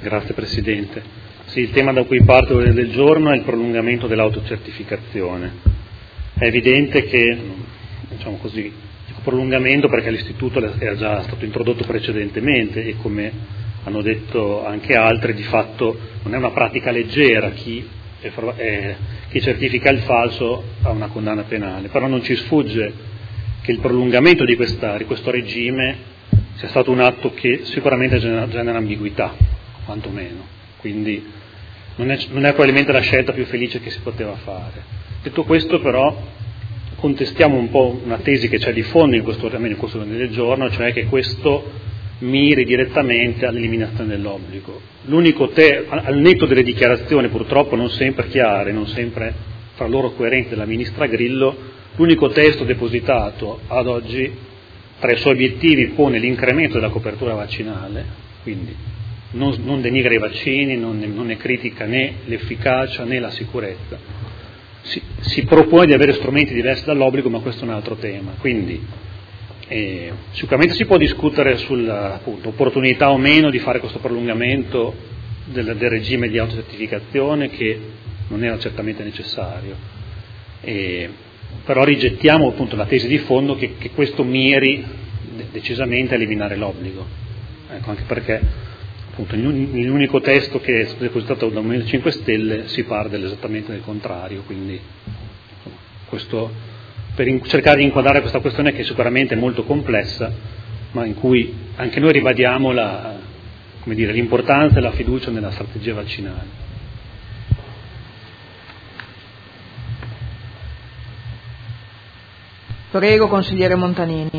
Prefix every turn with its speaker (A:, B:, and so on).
A: Grazie Presidente. Sì, il tema da cui parto del giorno è il prolungamento dell'autocertificazione. È evidente che, diciamo così, dico prolungamento perché l'istituto era già stato introdotto precedentemente e, come hanno detto anche altri, di fatto non è una pratica leggera. Chi certifica il falso ha una condanna penale, però non ci sfugge che il prolungamento di questo regime sia stato un atto che sicuramente genera ambiguità, quantomeno, quindi non è probabilmente la scelta più felice che si poteva fare. Detto questo, però, contestiamo un po' una tesi che c'è di fondo in questo ordine del giorno, cioè che questo miri direttamente all'eliminazione dell'obbligo. Al netto delle dichiarazioni purtroppo non sempre chiare, non sempre fra loro coerenti della Ministra Grillo, l'unico testo depositato ad oggi tra i suoi obiettivi pone l'incremento della copertura vaccinale, quindi non denigra i vaccini, non ne critica né l'efficacia né la sicurezza. Si propone di avere strumenti diversi dall'obbligo, ma questo è un altro tema. Quindi sicuramente si può discutere sull'opportunità o meno di fare questo prolungamento del regime di autocertificazione, che non era certamente necessario. Però rigettiamo appunto la tesi di fondo che questo miri decisamente a eliminare l'obbligo, anche perché appunto nell'unico testo che è stato depositato dal Movimento 5 Stelle si parla esattamente del contrario, quindi questo per cercare di inquadrare questa questione, che sicuramente è molto complessa, ma in cui anche noi ribadiamo l'importanza e la fiducia nella strategia vaccinale.
B: Prego, consigliere Montanini.